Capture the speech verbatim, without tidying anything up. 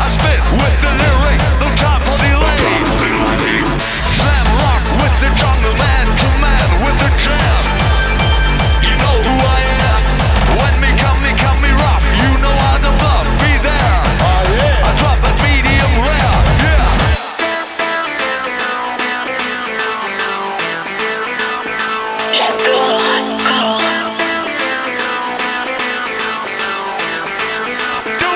I spit with the lyric, no time for delay. Slam rock with the jungle, man to man with the jam. You know who I am. When me come, me come, me rock. You know how to bluff, be there. Oh yeah. I drop a medium rare, yeah. Yeah.